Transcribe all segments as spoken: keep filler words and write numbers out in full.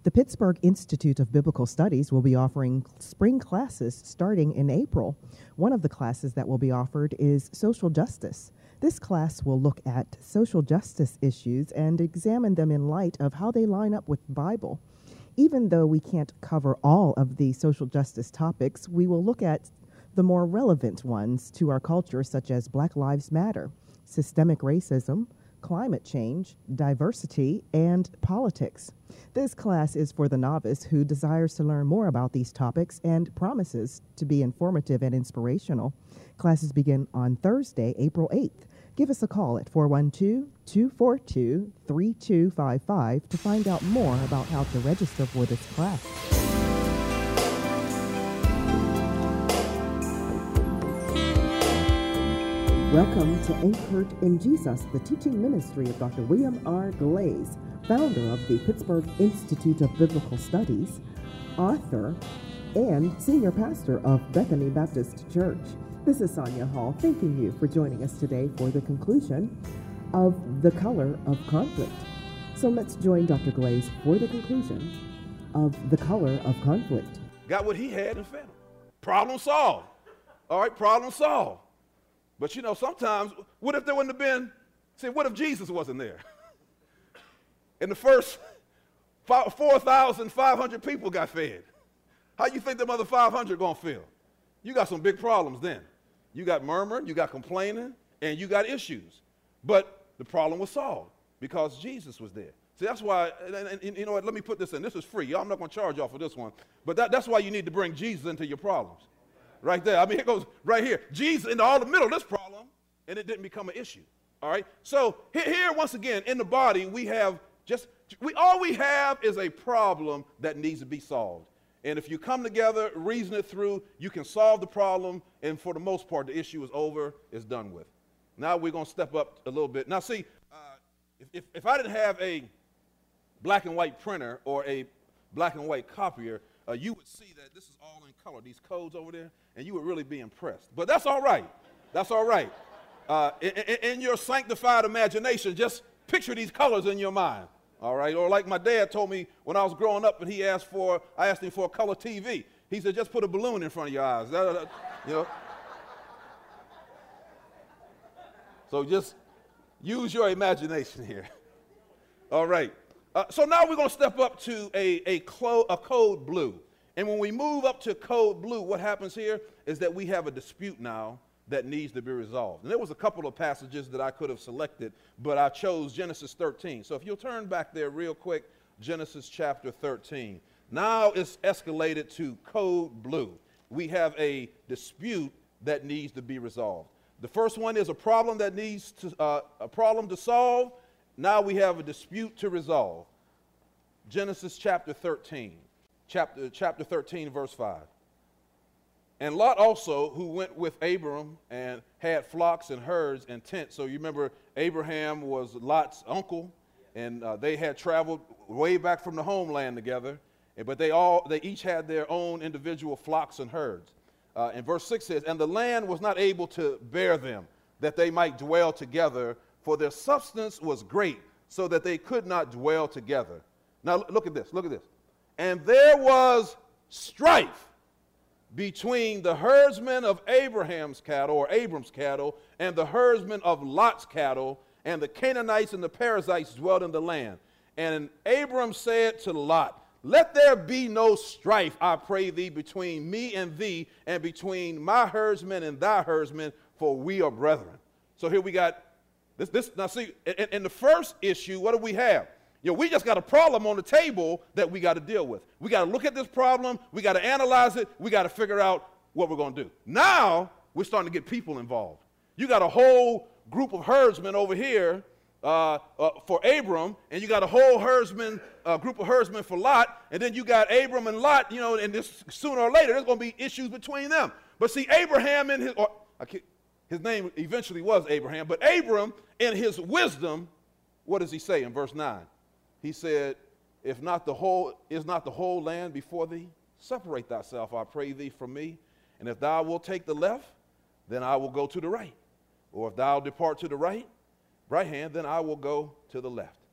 The Pittsburgh Institute of Biblical Studies will be offering spring classes starting in April. One of the classes that will be offered is social justice. This class will look at social justice issues and examine them in light of how they line up with the Bible. Even though we can't cover all of the social justice topics, we will look at the more relevant ones to our culture, such as Black Lives Matter, systemic racism, climate change, diversity, and politics. This class is for the novice who desires to learn more about these topics and promises to be informative and inspirational. Classes begin on Thursday, April eighth. Give us a call at four one two, two four two, three two five five to find out more about how to register for this class. Welcome to Anchored in Jesus, the teaching ministry of Doctor William R. Glaze, founder of the Pittsburgh Institute of Biblical Studies, author, and senior pastor of Bethany Baptist Church. This is Sonia Hall, thanking you for joining us today for the conclusion of The Color of Conflict. So let's join Doctor Glaze for the conclusion of The Color of Conflict. Got what he had and fed him. Problem solved. All right, problem solved. But you know, sometimes, what if there wouldn't have been, see, what if Jesus wasn't there? And the first four thousand five hundred people got fed. How you think them other five hundred gonna feel? You got some big problems then. You got murmuring, you got complaining, and you got issues. But the problem was solved because Jesus was there. See, that's why, and, and, and you know what, let me put this in. This is free. Y'all, I'm not gonna charge y'all for this one. But that, that's why you need to bring Jesus into your problems. Right there. I mean, it goes right here. Jesus in all the middle of this problem, and it didn't become an issue. All right? So here, here once again, in the body, we have just, we all we have is a problem that needs to be solved. And if you come together, reason it through, you can solve the problem, and for the most part, the issue is over, it's done with. Now we're going to step up a little bit. Now see, uh, if, if, if I didn't have a black and white printer or a black and white copier, uh, you would see that this is all in color, these codes over there, and you would really be impressed. But that's all right. That's all right. Uh, in, in your sanctified imagination, just picture these colors in your mind. All right? Or like my dad told me when I was growing up and he asked for, I asked him for a color T V. He said, just put a balloon in front of your eyes. You know? So just use your imagination here. All right. Uh, so now we're going to step up to a, a, clo- a code blue. And when we move up to code blue, what happens here is that we have a dispute now that needs to be resolved. And there was a couple of passages that I could have selected, but I chose Genesis thirteen. So if you'll turn back there real quick, Genesis chapter thirteen. Now it's escalated to code blue. We have a dispute that needs to be resolved. The first one is a problem that needs to, uh, a problem to solve. Now we have a dispute to resolve. Genesis chapter thirteen. Chapter, chapter thirteen, verse five. And Lot also, who went with Abram and had flocks and herds and tents. So you remember Abraham was Lot's uncle, and uh, they had traveled way back from the homeland together. But they all, they each had their own individual flocks and herds. Uh, and verse six says, and the land was not able to bear them, that they might dwell together, for their substance was great, so that they could not dwell together. Now look at this, look at this. And there was strife between the herdsmen of Abraham's cattle, or Abram's cattle, and the herdsmen of Lot's cattle, and the Canaanites and the Perizzites dwelt in the land. And Abram said to Lot, let there be no strife, I pray thee, between me and thee, and between my herdsmen and thy herdsmen, for we are brethren. So here we got this. this now see, in, in the first issue, what do we have? You know, we just got a problem on the table that we got to deal with. We got to look at this problem. We got to analyze it. We got to figure out what we're going to do. Now we're starting to get people involved. You got a whole group of herdsmen over here uh, uh, for Abram, and you got a whole herdsman, uh, group of herdsmen for Lot, and then you got Abram and Lot, you know, and this sooner or later there's going to be issues between them. But see, Abraham in his, or, his name eventually was Abraham, but Abram in his wisdom, what does he say in verse nine? He said, if not the whole, is not the whole land before thee? Separate thyself, I pray thee, from me. And if thou wilt take the left, then I will go to the right. Or if thou depart to the right, right hand, then I will go to the left.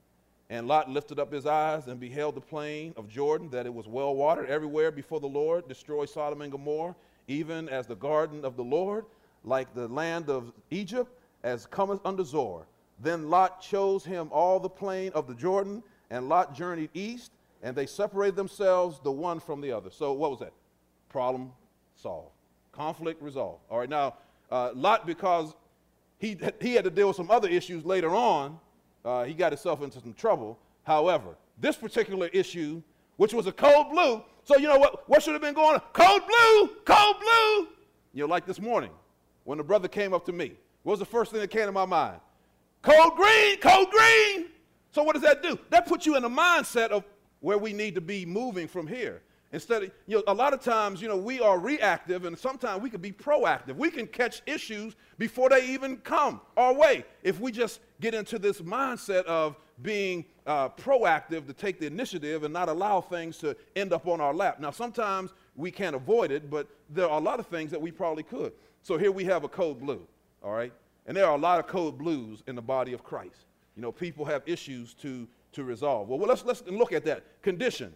And Lot lifted up his eyes and beheld the plain of Jordan, that it was well watered everywhere before the Lord, destroyed Sodom and Gomorrah, even as the garden of the Lord, like the land of Egypt, as cometh unto Zoar. Then Lot chose him all the plain of the Jordan, and Lot journeyed east, and they separated themselves the one from the other. So what was that? Problem solved. Conflict resolved. All right, now, uh, Lot, because he, he had to deal with some other issues later on, uh, he got himself into some trouble. However, this particular issue, which was a code blue, so you know what, what should have been going on? Code blue, code blue. You know, like this morning, when the brother came up to me, what was the first thing that came to my mind? Code green, code green. So what does that do? That puts you in a mindset of where we need to be moving from here. Instead of, you know, a lot of times, you know, we are reactive, and sometimes we can be proactive. We can catch issues before they even come our way if we just get into this mindset of being uh, proactive to take the initiative and not allow things to end up on our lap. Now, sometimes we can't avoid it, but there are a lot of things that we probably could. So here we have a code blue, all right? And there are a lot of code blues in the body of Christ. You know, people have issues to, to resolve. Well, let's, let's look at that. Condition.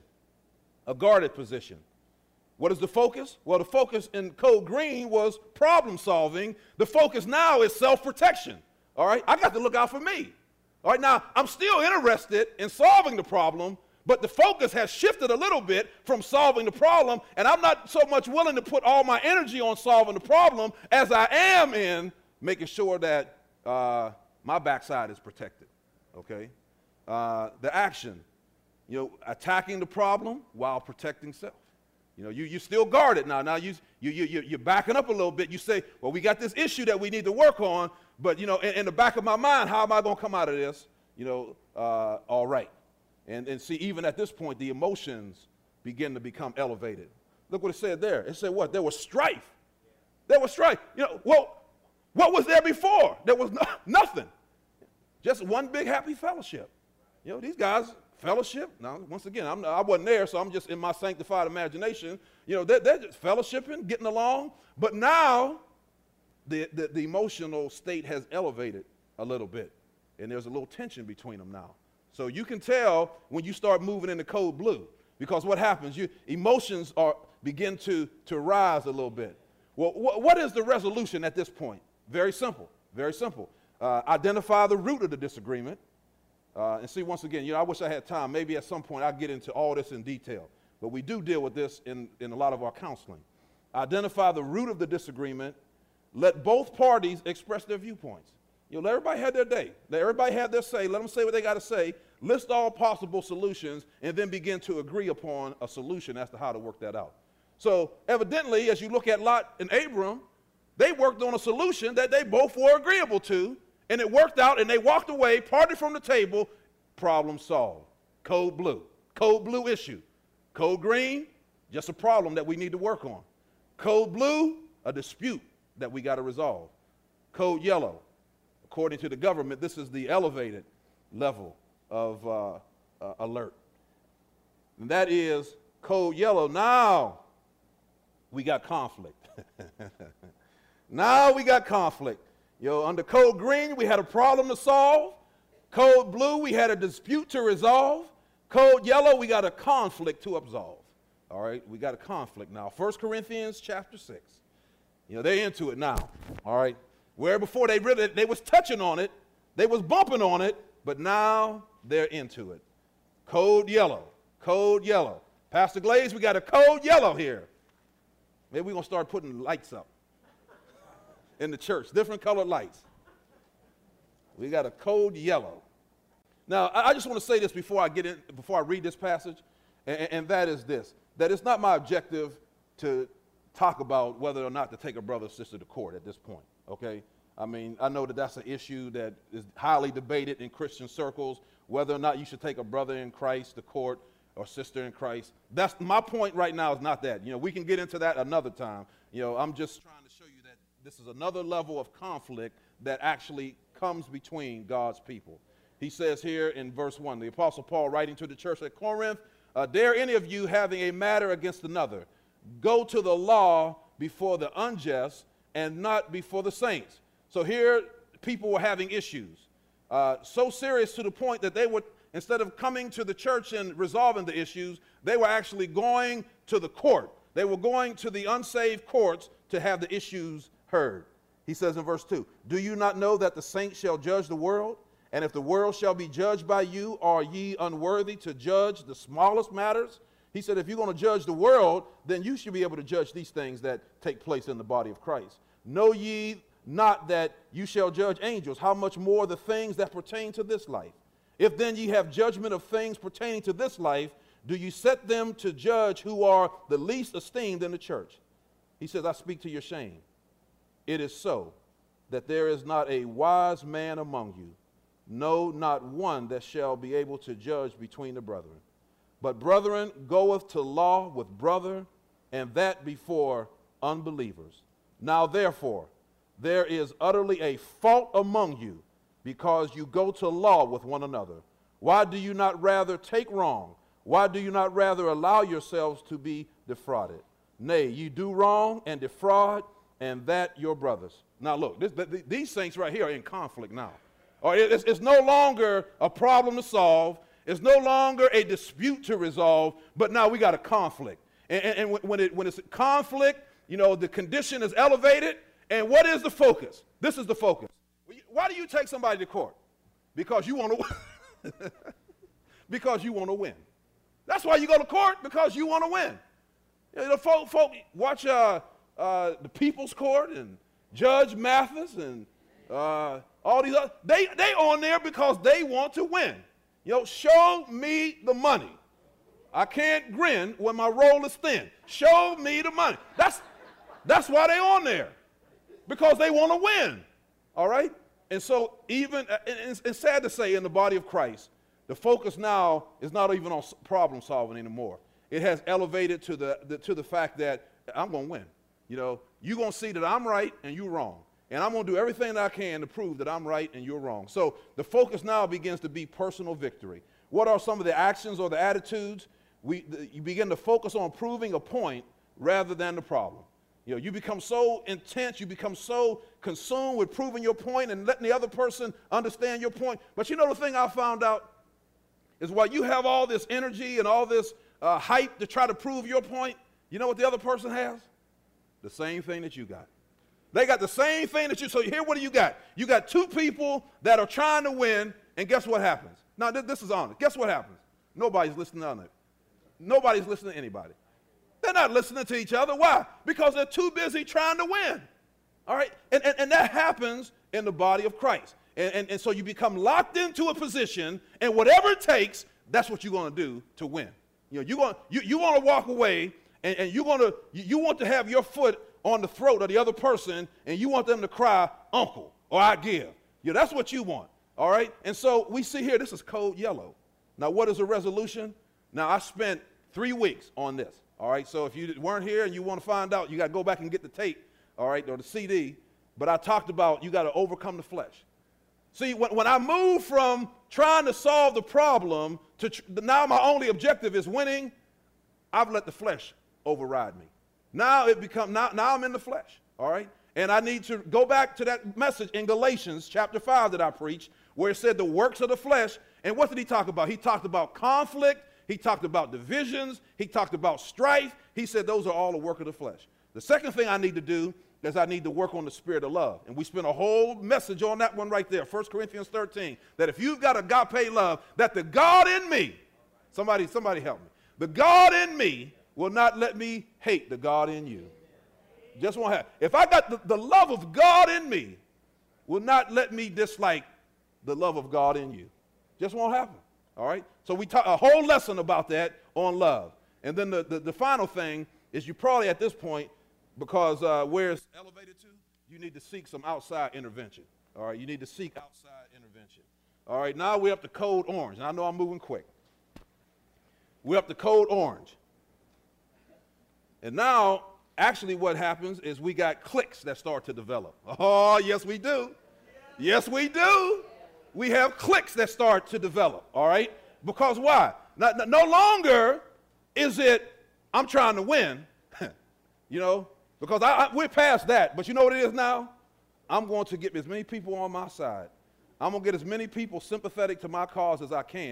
A guarded position. What is the focus? Well, the focus in code green was problem solving. The focus now is self-protection. All right, I got to look out for me. All right, now I'm still interested in solving the problem, but the focus has shifted a little bit from solving the problem, and I'm not so much willing to put all my energy on solving the problem as I am in making sure that uh, my backside is protected. Okay, uh, the action. You know, attacking the problem while protecting self. You know, you, you still guard it now. Now you, you, you, you're backing up a little bit. You say, well, we got this issue that we need to work on, but, you know, in, in the back of my mind, how am I going to come out of this? You know, uh, all right. And, and see, even at this point, the emotions begin to become elevated. Look what it said there. It said what? There was strife. There was strife. You know, well, what was there before? There was no, nothing. Just one big happy fellowship. You know, these guys... Fellowship. Now, once again, I'm, I wasn't there, so I'm just in my sanctified imagination. You know, they're, they're just fellowshipping, getting along. But now, the, the, the emotional state has elevated a little bit, and there's a little tension between them now. So you can tell when you start moving into code blue, because what happens? You emotions are begin to to rise a little bit. Well, wh- what is the resolution at this point? Very simple. Very simple. Uh, identify the root of the disagreement. Uh, and see, once again, you know, I wish I had time. Maybe at some point I'll get into all this in detail. But we do deal with this in, in a lot of our counseling. Identify the root of the disagreement. Let both parties express their viewpoints. You know, let everybody have their day. Let everybody have their say. Let them say what they got to say. List all possible solutions, and then begin to agree upon a solution as to how to work that out. So evidently, as you look at Lot and Abram, they worked on a solution that they both were agreeable to. And it worked out, and they walked away, parted from the table, problem solved. Code blue. Code blue issue. Code green, just a problem that we need to work on. Code blue, a dispute that we got to resolve. Code yellow, according to the government, this is the elevated level of uh, uh, alert. And that is code yellow. Now we got conflict. Now we got conflict. You know, under code green, we had a problem to solve. Code blue, we had a dispute to resolve. Code yellow, we got a conflict to absolve. All right, we got a conflict now. First Corinthians chapter six. You know, they're into it now. All right, where before they really, they was touching on it, they was bumping on it, but now they're into it. Code yellow, code yellow. Pastor Glaze, we got a code yellow here. Maybe we're going to start putting lights up in the church, different colored lights. We got a code yellow. Now, I just want to say this before I get in, before I read this passage, and, and that is this, that it's not my objective to talk about whether or not to take a brother or sister to court at this point, okay? I mean, I know that that's an issue that is highly debated in Christian circles, whether or not you should take a brother in Christ to court or sister in Christ. That's my point right now is not that. You know, we can get into that another time. You know, I'm just trying to show you that this is another level of conflict that actually comes between God's people. He says here in verse one, the Apostle Paul writing to the church at Corinth, uh, dare any of you having a matter against another, go to the law before the unjust and not before the saints. So here people were having issues, uh, so serious to the point that they would instead of coming to the church and resolving the issues, they were actually going to the court. They were going to the unsaved courts to have the issues heard. He says in verse two, do you not know that the saints shall judge the world? And if the world shall be judged by you, are ye unworthy to judge the smallest matters? He said, if you're going to judge the world, then you should be able to judge these things that take place in the body of Christ. Know ye not that you shall judge angels? How much more the things that pertain to this life? If then ye have judgment of things pertaining to this life, do you set them to judge who are the least esteemed in the church? He says, I speak to your shame. It is so that there is not a wise man among you, no, not one that shall be able to judge between the brethren. But brethren goeth to law with brother, and that before unbelievers. Now therefore, there is utterly a fault among you, because you go to law with one another. Why do you not rather take wrong? Why do you not rather allow yourselves to be defrauded? Nay, you do wrong and defraud, and that your brothers. Now look, this, th- th- these saints right here are in conflict now. Or it's, it's no longer a problem to solve. It's no longer a dispute to resolve, but now we got a conflict. And, and, and when, it, when it's a conflict, you know, the condition is elevated. And what is the focus? This is the focus. Why do you take somebody to court? Because you want to win. Because you want to win. That's why you go to court, because you want to win. You know, the folk, folk watch uh, uh, the People's Court and Judge Mathis and uh, all these other, they, they on there because they want to win. You know, show me the money. I can't grin when my roll is thin. Show me the money. That's, that's why they on there, because they want to win, all right? And so even, it's, it's sad to say, in the body of Christ, the focus now is not even on problem solving anymore. It has elevated to the, the, to the fact that I'm going to win. You know, you're going to see that I'm right and you're wrong. And I'm going to do everything that I can to prove that I'm right and you're wrong. So the focus now begins to be personal victory. What are some of the actions or the attitudes? We, the, you begin to focus on proving a point rather than the problem. You know, you become so intense, you become so consumed with proving your point and letting the other person understand your point. But you know the thing I found out is while you have all this energy and all this uh, hype to try to prove your point, you know what the other person has? The same thing that you got. They got the same thing that you, so here what do you got? You got two people that are trying to win, and guess what happens? Now, th- this is honest. Guess what happens? Nobody's listening to it. Nobody's listening to anybody. They're not listening to each other. Why? Because they're too busy trying to win. All right? And, and, and that happens in the body of Christ. And, and, and so you become locked into a position, and whatever it takes, that's what you're going to do to win. You know, you're going, you, you want to walk away, and, and you're going to, you, you want to have your foot on the throat of the other person, and you want them to cry, uncle, or I give. You know, that's what you want. All right? And so we see here, this is code yellow. Now, what is a resolution? Now, I spent three weeks on this. All right? So if you weren't here and you want to find out, you got to go back and get the tape, all right, or the C D. But I talked about you got to overcome the flesh. See, when, when I moved from trying to solve the problem to tr- now my only objective is winning, I've let the flesh override me. Now it become now, now I'm in the flesh, all right? And I need to go back to that message in Galatians chapter five that I preached, where it said the works of the flesh. And what did he talk about? He talked about conflict. He talked about divisions. He talked about strife. He said those are all the work of the flesh. The second thing I need to do is I need to work on the spirit of love. And we spent a whole message on that one right there, First Corinthians thirteen, that if you've got agape love, that the God in me, somebody, somebody help me, the God in me will not let me hate the God in you. Just won't happen. If I got the, the love of God in me, will not let me dislike the love of God in you. Just won't happen. All right? So we taught a whole lesson about that on love. And then the, the, the final thing is you probably at this point, because uh, where it's elevated to, you need to seek some outside intervention. All right? You need to seek outside intervention. All right? Now we're up to code orange. And I know I'm moving quick. We're up to code orange. And now, actually what happens is we got cliques that start to develop. Oh, yes, we do. Yes, we do. We have cliques that start to develop, all right? Because why? No, no longer is it, I'm trying to win, you know, because I, I, we're past that. But you know what it is now? I'm going to get as many people on my side. I'm going to get as many people sympathetic to my cause as I can,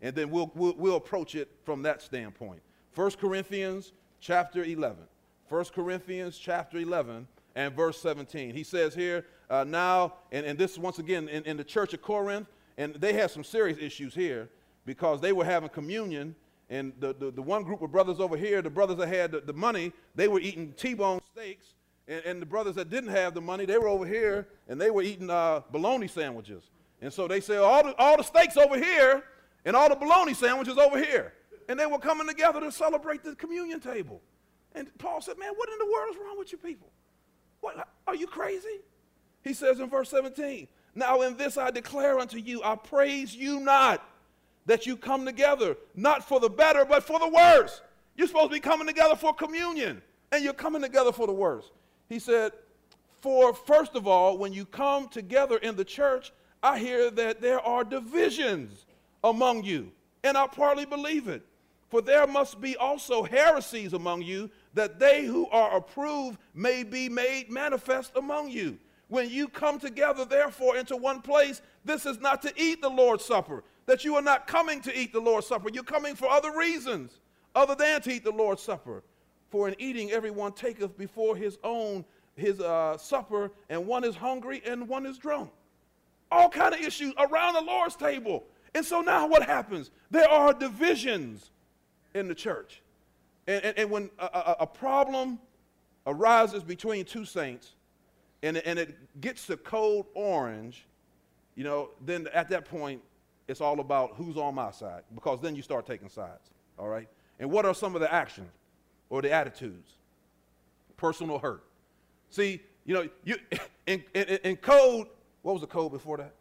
and then we'll, we'll, we'll approach it from that standpoint. First Corinthians chapter eleven. First Corinthians chapter eleven and verse seventeen. He says here, uh, now, and, and this once again in, in the church of Corinth, and they had some serious issues here because they were having communion, and the, the, the one group of brothers over here, the brothers that had the, the money, they were eating T-bone steaks, and, and the brothers that didn't have the money, they were over here, and they were eating uh, bologna sandwiches. And so they said, all the, all the steaks over here, and all the bologna sandwiches over here. And they were coming together to celebrate the communion table. And Paul said, man, what in the world is wrong with you people? What, are you crazy? He says in verse seventeen, now in this I declare unto you, I praise you not that you come together, not for the better, but for the worse. You're supposed to be coming together for communion, and you're coming together for the worse. He said, for first of all, when you come together in the church, I hear that there are divisions among you, and I partly believe it. For there must be also heresies among you, that they who are approved may be made manifest among you. When you come together, therefore, into one place, this is not to eat the Lord's Supper, that you are not coming to eat the Lord's Supper. You're coming for other reasons, other than to eat the Lord's Supper. For in eating, everyone taketh before his own his uh, supper, and one is hungry and one is drunk. All kind of issues around the Lord's table. And so now what happens? There are divisions in the church. And, and, and when a, a, a problem arises between two saints, and, and it gets to code orange, you know, then at that point, it's all about who's on my side, because then you start taking sides, all right? And what are some of the actions or the attitudes? Personal hurt. See, you know, you in, in, in code, what was the code before that?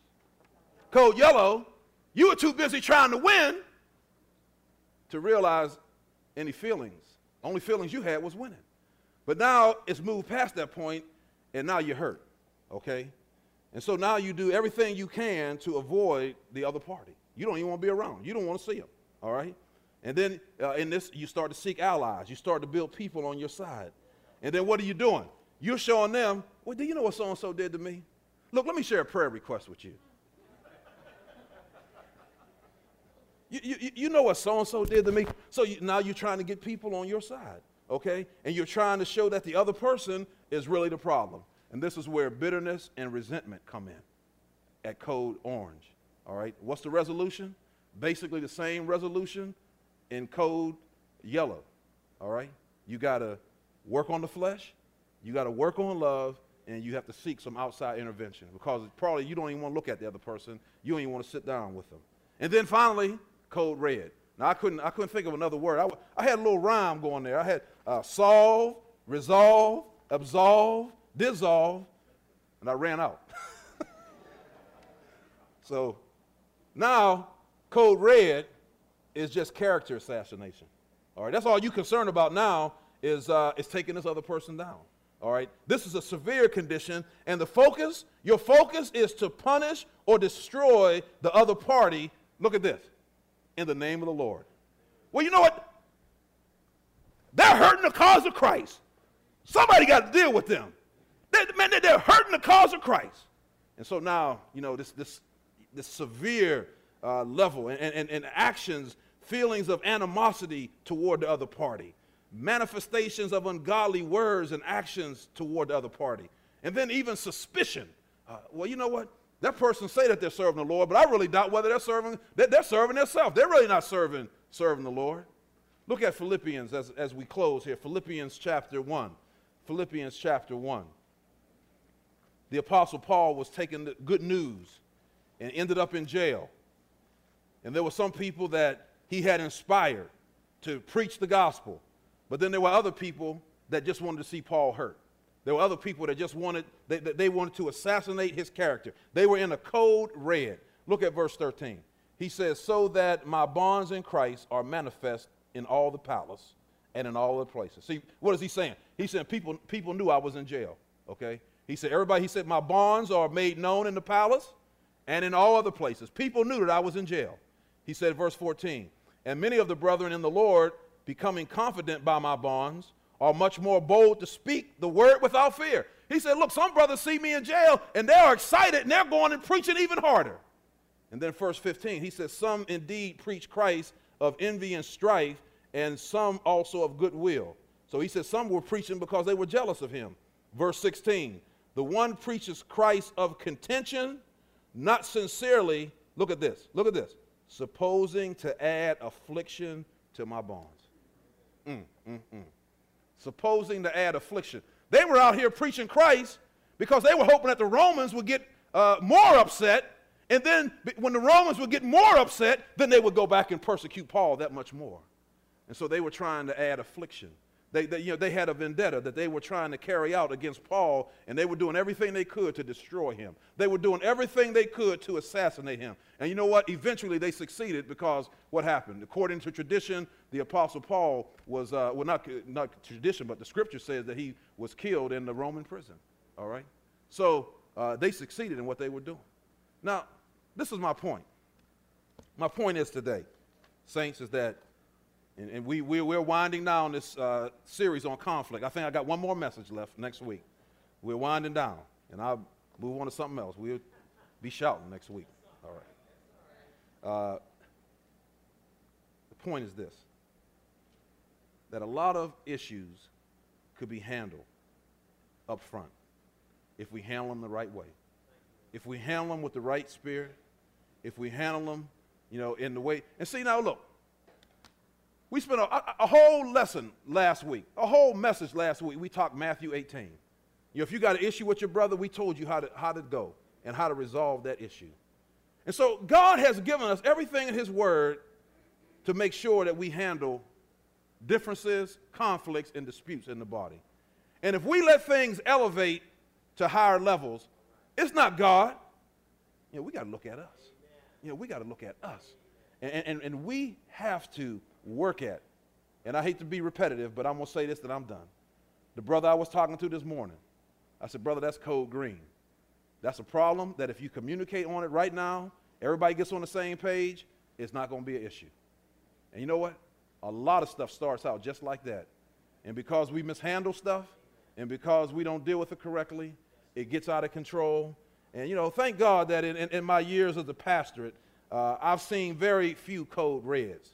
Code yellow, you were too busy trying to win to realize any feelings. Only feelings you had was winning. But now it's moved past that point, and now you're hurt, okay? And so now you do everything you can to avoid the other party. You don't even want to be around. You don't want to see them, all right? And then uh, in this, you start to seek allies. You start to build people on your side. And then what are you doing? You're showing them, well, do you know what so-and-so did to me? Look, let me share a prayer request with you. You, you, you know what so-and-so did to me? So you, now you're trying to get people on your side, okay? And you're trying to show that the other person is really the problem. And this is where bitterness and resentment come in at code orange, all right? What's the resolution? Basically the same resolution in code yellow, all right? You got to work on the flesh, you got to work on love, and you have to seek some outside intervention, because probably you don't even want to look at the other person. You don't even want to sit down with them. And then finally, code red. Now, I couldn't, I couldn't think of another word. I, I had a little rhyme going there. I had uh, solve, resolve, absolve, dissolve, and I ran out. So now, code red is just character assassination. All right, that's all you're concerned about now is, uh, is taking this other person down. All right, this is a severe condition, and the focus, your focus is to punish or destroy the other party. Look at this, in the name of the Lord. Well, you know what? They're hurting the cause of Christ. Somebody got to deal with them. They, man, they're hurting the cause of Christ. And so now, you know, this, this, this severe uh, level and, and, and actions, feelings of animosity toward the other party, manifestations of ungodly words and actions toward the other party, and then even suspicion. Uh, well, you know what? That person say that they're serving the Lord, but I really doubt whether they're serving, that they're serving themselves. They're really not serving, serving the Lord. Look at Philippians as, as we close here. Philippians chapter one. Philippians chapter one. The Apostle Paul was taking the good news and ended up in jail. And there were some people that he had inspired to preach the gospel. But then there were other people that just wanted to see Paul hurt. There were other people that just wanted, they, they wanted to assassinate his character. They were in a code red. Look at verse thirteen. He says, so that my bonds in Christ are manifest in all the palace and in all the places. See, what is he saying? He said people, people knew I was in jail, okay? He said, everybody, he said, my bonds are made known in the palace and in all other places. People knew that I was in jail. He said, verse fourteen, and many of the brethren in the Lord, becoming confident by my bonds, are much more bold to speak the word without fear. He said, look, some brothers see me in jail, and they are excited, and they're going and preaching even harder. And then verse fifteen, he says, some indeed preach Christ of envy and strife, and some also of goodwill. So he says some were preaching because they were jealous of him. Verse sixteen, the one preaches Christ of contention, not sincerely, look at this, look at this, supposing to add affliction to my bonds. Mm, mm, mm. Supposing to add affliction. They were out here preaching Christ because they were hoping that the Romans would get uh, more upset, and then when the Romans would get more upset, then they would go back and persecute Paul that much more. And so they were trying to add affliction. They, they, you know, they had a vendetta that they were trying to carry out against Paul, and they were doing everything they could to destroy him. They were doing everything they could to assassinate him. And you know what? Eventually they succeeded, because what happened? According to tradition, the Apostle Paul was, uh, well, not, not tradition, but the scripture says that he was killed in the Roman prison. All right? So uh, they succeeded in what they were doing. Now, this is my point. My point is today, saints, is that And, and we, we, we're winding down this uh, series on conflict. I think I got one more message left next week. We're winding down, and I'll move on to something else. We'll be shouting next week. All right. Uh, the point is this, that a lot of issues could be handled up front if we handle them the right way. If we handle them with the right spirit, if we handle them, you know, in the way. And see, now look. We spent a, a, a whole lesson last week, a whole message last week. We talked Matthew eighteen. You know, if you got an issue with your brother, we told you how to, how to go and how to resolve that issue. And so God has given us everything in his word to make sure that we handle differences, conflicts, and disputes in the body. And if we let things elevate to higher levels, it's not God. You know, we got to look at us. You know, we got to look at us. And, and, and we have to work at, and I hate to be repetitive, but I'm going to say this, that I'm done. The brother I was talking to this morning, I said, brother, that's code green. That's a problem that if you communicate on it right now, everybody gets on the same page, it's not going to be an issue. And you know what? A lot of stuff starts out just like that. And because we mishandle stuff, and because we don't deal with it correctly, it gets out of control. And, you know, thank God that in, in, in my years as a pastorate, uh, I've seen very few code reds.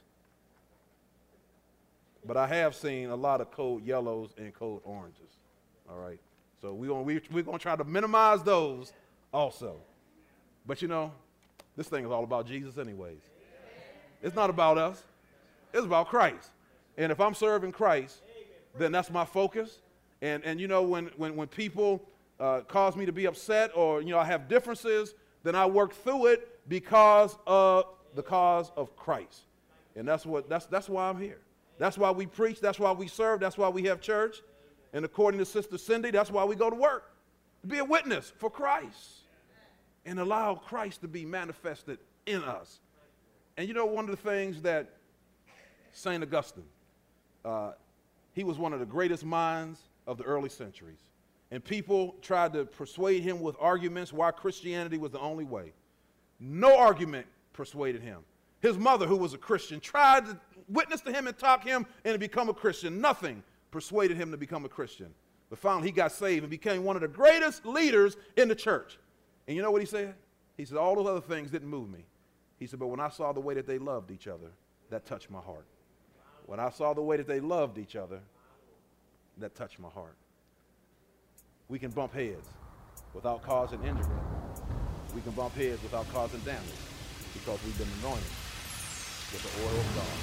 But I have seen a lot of code yellows and code oranges. All right? So we gonna, we, we're going to try to minimize those also. But, you know, this thing is all about Jesus anyways. It's not about us. It's about Christ. And if I'm serving Christ, then that's my focus. And, and you know, when, when, when people uh, cause me to be upset, or, you know, I have differences, then I work through it because of the cause of Christ. And that's, what, that's, that's why I'm here. That's why we preach. That's why we serve. That's why we have church. And according to Sister Cindy, that's why we go to work, to be a witness for Christ and allow Christ to be manifested in us. And you know, one of the things that Saint Augustine, uh, he was one of the greatest minds of the early centuries. And people tried to persuade him with arguments why Christianity was the only way. No argument persuaded him. His mother, who was a Christian, tried to witness to him and talk him into become a Christian. Nothing persuaded him to become a Christian. But finally, he got saved and became one of the greatest leaders in the church. And you know what he said? He said, all those other things didn't move me. He said, but when I saw the way that they loved each other, that touched my heart. When I saw the way that they loved each other, that touched my heart. We can bump heads without causing injury. We can bump heads without causing damage because we've been anointed with the oil of God,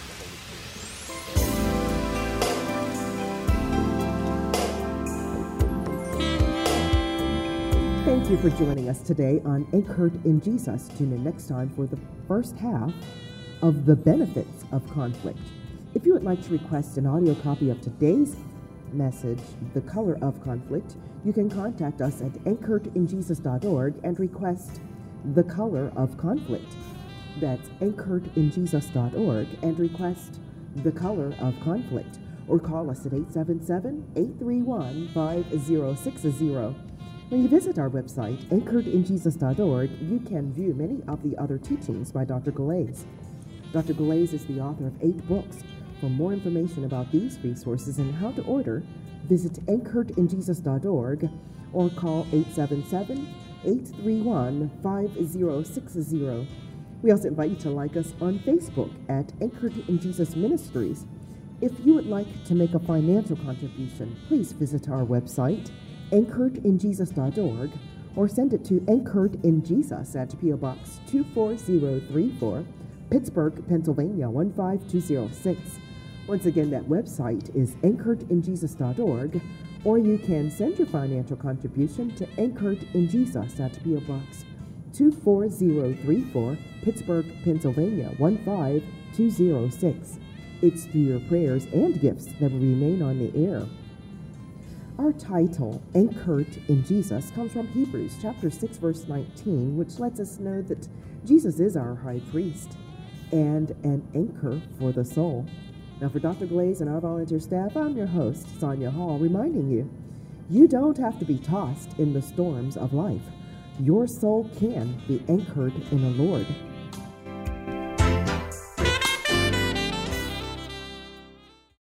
the Holy Spirit. Thank you for joining us today on Anchored in Jesus. Tune in next time for the first half of the benefits of conflict. If you would like to request an audio copy of today's message, The Color of Conflict, you can contact us at anchored in jesus dot org and request The Color of Conflict. That's anchored in jesus dot org and request The Color of Conflict, or call us at eight seven seven, eight three one, five zero six zero. When you visit our website, anchored in jesus dot org, you can view many of the other teachings by Doctor Galais. Doctor Galais is the author of eight books. For more information about these resources and how to order, visit anchored in jesus dot org or call eight seven seven, eight three one, five zero six zero. We also invite you to like us on Facebook at Anchored in Jesus Ministries. If you would like to make a financial contribution, please visit our website, anchored in jesus dot org, or send it to Anchored in Jesus at P O Box two four zero three four, Pittsburgh, Pennsylvania one five two zero six. Once again, that website is anchored in jesus dot org, or you can send your financial contribution to Anchored in Jesus at P O Box two four zero three four, Pittsburgh, Pennsylvania one five two zero six. It's through your prayers and gifts that will remain on the air. Our title, Anchored in Jesus, comes from Hebrews chapter six, verse nineteen, which lets us know that Jesus is our high priest and an anchor for the soul. Now, for Doctor Glaze and our volunteer staff, I'm your host, Sonia Hall, reminding you, you don't have to be tossed in the storms of life. Your soul can be anchored in the Lord.